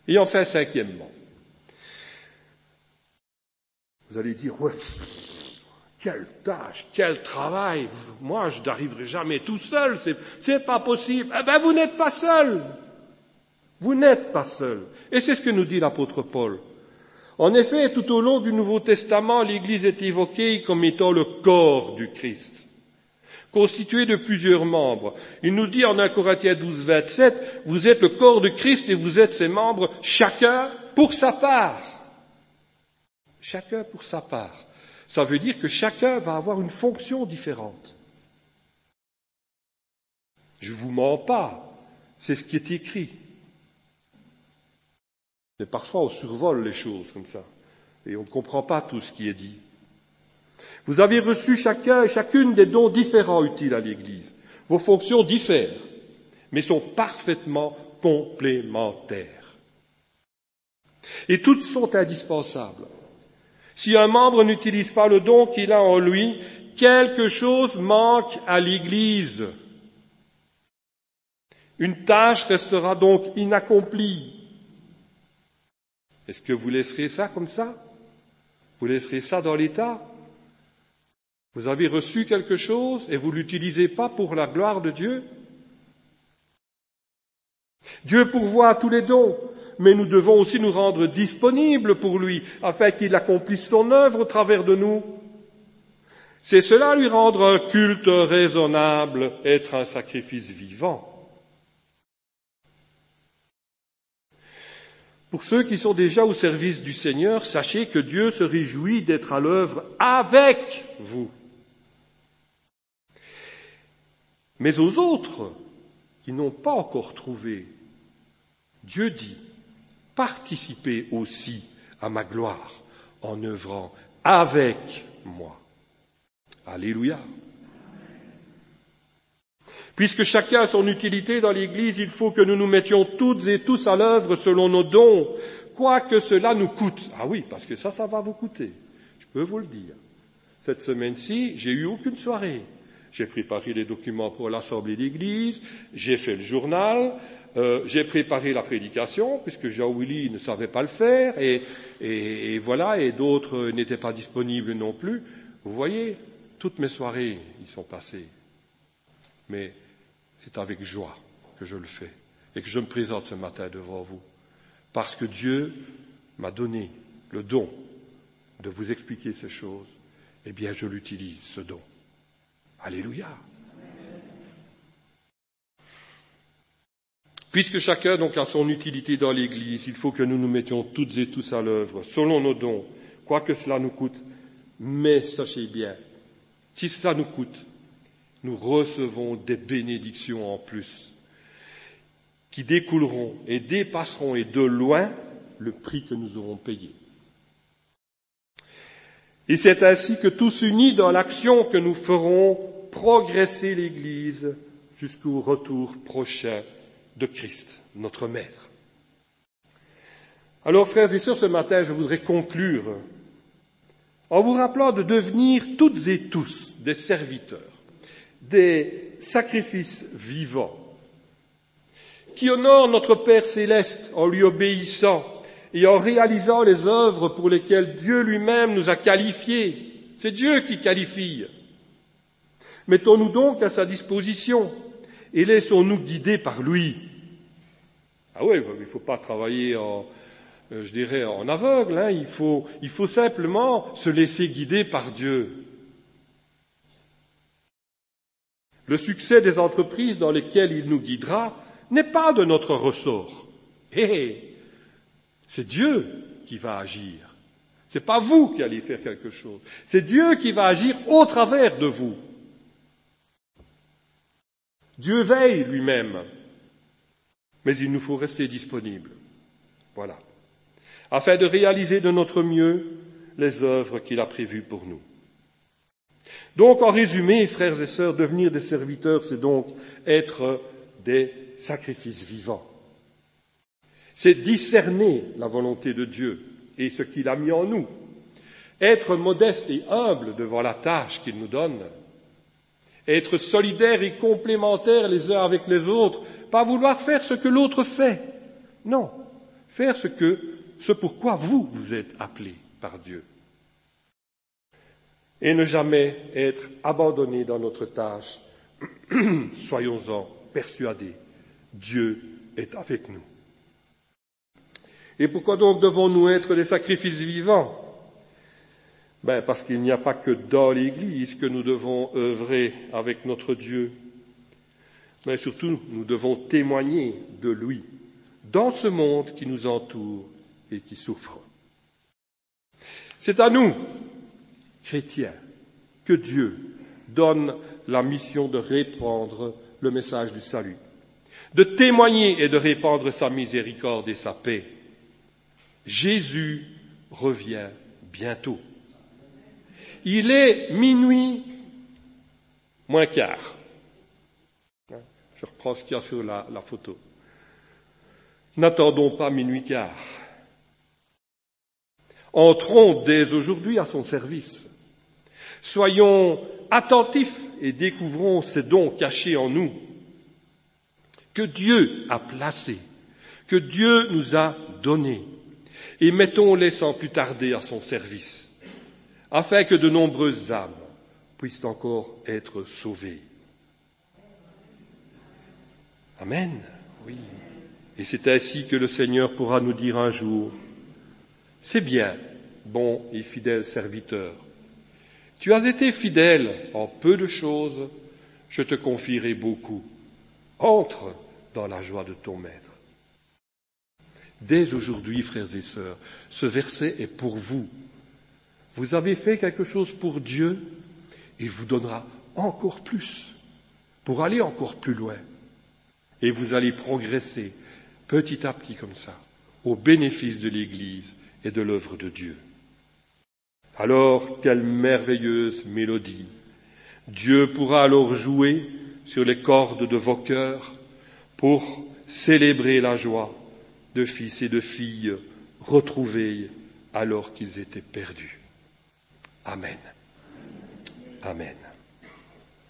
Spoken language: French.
Et enfin, cinquièmement, vous allez dire, ouais, quelle tâche, quel travail, moi je n'arriverai jamais tout seul, c'est pas possible. Eh ben vous n'êtes pas seul. Vous n'êtes pas seul. Et c'est ce que nous dit l'apôtre Paul. En effet, tout au long du Nouveau Testament, l'Église est évoquée comme étant le corps du Christ, constitué de plusieurs membres. Il nous dit en 1 Corinthiens 12, 27, vous êtes le corps de Christ et vous êtes ses membres, chacun pour sa part. Chacun pour sa part. Ça veut dire que chacun va avoir une fonction différente. Je vous mens pas, c'est ce qui est écrit. Mais parfois on survole les choses comme ça, et on ne comprend pas tout ce qui est dit. Vous avez reçu chacun et chacune des dons différents utiles à l'Église. Vos fonctions diffèrent, mais sont parfaitement complémentaires. Et toutes sont indispensables. Si un membre n'utilise pas le don qu'il a en lui, quelque chose manque à l'Église. Une tâche restera donc inaccomplie. Est-ce que vous laisserez ça comme ça? Vous laisserez ça dans l'état? Vous avez reçu quelque chose et vous ne l'utilisez pas pour la gloire de Dieu? Dieu pourvoit à tous les dons, mais nous devons aussi nous rendre disponibles pour lui, afin qu'il accomplisse son œuvre au travers de nous. C'est cela lui rendre un culte raisonnable, être un sacrifice vivant. Pour ceux qui sont déjà au service du Seigneur, sachez que Dieu se réjouit d'être à l'œuvre avec vous. Mais aux autres qui n'ont pas encore trouvé, Dieu dit, participez aussi à ma gloire en œuvrant avec moi. Alléluia. Puisque chacun a son utilité dans l'Église, il faut que nous nous mettions toutes et tous à l'œuvre selon nos dons, quoi que cela nous coûte. Ah oui, parce que ça va vous coûter. Je peux vous le dire. Cette semaine-ci, j'ai eu aucune soirée. J'ai préparé les documents pour l'Assemblée d'Église, j'ai fait le journal, j'ai préparé la prédication, puisque Jean-Willy ne savait pas le faire, et voilà, et d'autres n'étaient pas disponibles non plus. Vous voyez, toutes mes soirées y sont passées. Mais c'est avec joie que je le fais et que je me présente ce matin devant vous. Parce que Dieu m'a donné le don de vous expliquer ces choses, eh bien je l'utilise, ce don. Alléluia. Puisque chacun donc a son utilité dans l'Église, il faut que nous nous mettions toutes et tous à l'œuvre, selon nos dons, quoi que cela nous coûte. Mais sachez bien, si ça nous coûte, nous recevons des bénédictions en plus, qui découleront et dépasseront et de loin le prix que nous aurons payé. Et c'est ainsi que tous unis dans l'action que nous ferons progresser l'Église jusqu'au retour prochain de Christ, notre Maître. Alors, frères et sœurs, ce matin, je voudrais conclure en vous rappelant de devenir toutes et tous des serviteurs, des sacrifices vivants, qui honorent notre Père céleste en lui obéissant et en réalisant les œuvres pour lesquelles Dieu lui-même nous a qualifiés. C'est Dieu qui qualifie. Mettons-nous donc à sa disposition et laissons-nous guider par lui. Ah oui, il ne faut pas travailler en aveugle, hein. Il faut simplement se laisser guider par Dieu. Le succès des entreprises dans lesquelles il nous guidera n'est pas de notre ressort. C'est Dieu qui va agir. C'est pas vous qui allez faire quelque chose. C'est Dieu qui va agir au travers de vous. Dieu veille lui-même. Mais il nous faut rester disponibles. Voilà. Afin de réaliser de notre mieux les œuvres qu'il a prévues pour nous. Donc, en résumé, frères et sœurs, devenir des serviteurs, c'est donc être des sacrifices vivants. C'est discerner la volonté de Dieu et ce qu'il a mis en nous. Être modeste et humble devant la tâche qu'il nous donne. Être solidaires et complémentaires les uns avec les autres. Pas vouloir faire ce que l'autre fait. Non. faire ce pourquoi vous êtes appelés par Dieu. Et ne jamais être abandonnés dans notre tâche. Soyons-en persuadés. Dieu est avec nous. Et pourquoi donc devons-nous être des sacrifices vivants? Parce qu'il n'y a pas que dans l'Église que nous devons œuvrer avec notre Dieu. Mais surtout, nous devons témoigner de lui dans ce monde qui nous entoure et qui souffre. C'est à nous, chrétiens, que Dieu donne la mission de répandre le message du salut, de témoigner et de répandre sa miséricorde et sa paix. Jésus revient bientôt. Il est minuit moins quart. Je reprends ce qu'il y a sur la photo. N'attendons pas minuit quart. Entrons dès aujourd'hui à son service. Soyons attentifs et découvrons ces dons cachés en nous, que Dieu a placés, que Dieu nous a donnés, et mettons-les sans plus tarder à son service, afin que de nombreuses âmes puissent encore être sauvées. Amen. Oui. Et c'est ainsi que le Seigneur pourra nous dire un jour, « C'est bien, bon et fidèle serviteur. Tu as été fidèle en peu de choses, je te confierai beaucoup. Entre dans la joie de ton Maître. » Dès aujourd'hui, frères et sœurs, ce verset est pour vous. Vous avez fait quelque chose pour Dieu, il vous donnera encore plus, pour aller encore plus loin. Et vous allez progresser petit à petit comme ça, au bénéfice de l'Église et de l'œuvre de Dieu. Alors, quelle merveilleuse mélodie! Dieu pourra alors jouer sur les cordes de vos cœurs pour célébrer la joie de fils et de filles retrouvés alors qu'ils étaient perdus. Amen. Amen.